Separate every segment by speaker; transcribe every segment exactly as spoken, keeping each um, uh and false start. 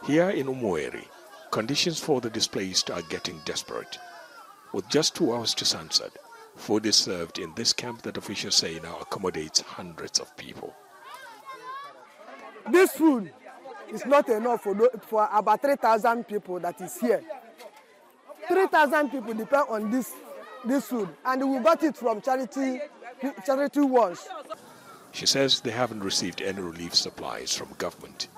Speaker 1: Here in Umueri, conditions for the displaced are getting desperate. With just two hours to sunset, food is served in this camp that officials say now accommodates hundreds of people.
Speaker 2: This food is not enough for, for about three thousand people that is here. three thousand people depend on this, this food, and we got it from charity, charity ones.
Speaker 1: She says they haven't received any relief supplies from government.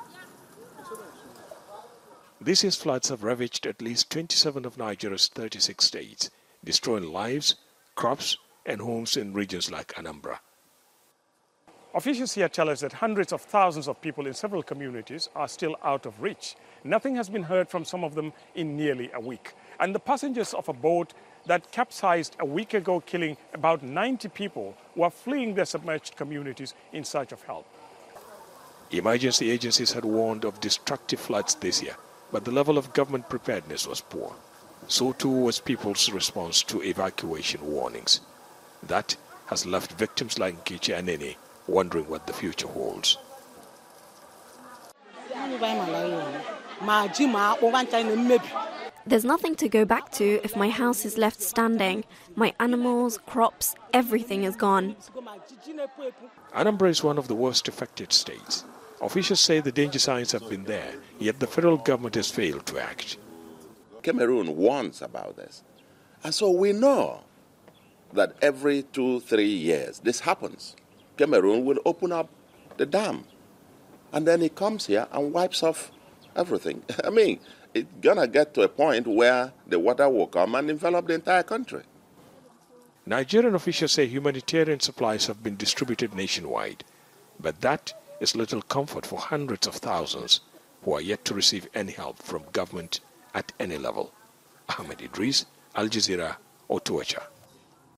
Speaker 1: This year's floods have ravaged at least twenty-seven of Nigeria's thirty-six states, destroying lives, crops, and homes in regions like Anambra. Officials here tell us that hundreds of thousands of people in several communities are still out of reach. Nothing has been heard from some of them in nearly a week. And the passengers of a boat that capsized a week ago, killing about ninety people, were fleeing their submerged communities in search of help. Emergency agencies had warned of destructive floods this year, but the level of government preparedness was poor. So too was people's response to evacuation warnings. That has left victims like Nkichi and Nene wondering what the future holds.
Speaker 3: There's nothing to go back to if my house is left standing. My animals, crops, everything is gone.
Speaker 1: Anambra is one of the worst affected states. Officials say the danger signs have been there, yet the federal government has failed to act.
Speaker 4: Cameroon warns about this. And so we know that every two, three years this happens. Cameroon will open up the dam. And then it comes here and wipes off everything. I mean, it's going to get to a point where the water will come and envelop the entire country.
Speaker 1: Nigerian officials say humanitarian supplies have been distributed nationwide, but that is little comfort for hundreds of thousands who are yet to receive any help from government at any level. Ahmed Idris, Al Jazeera, Otuacha.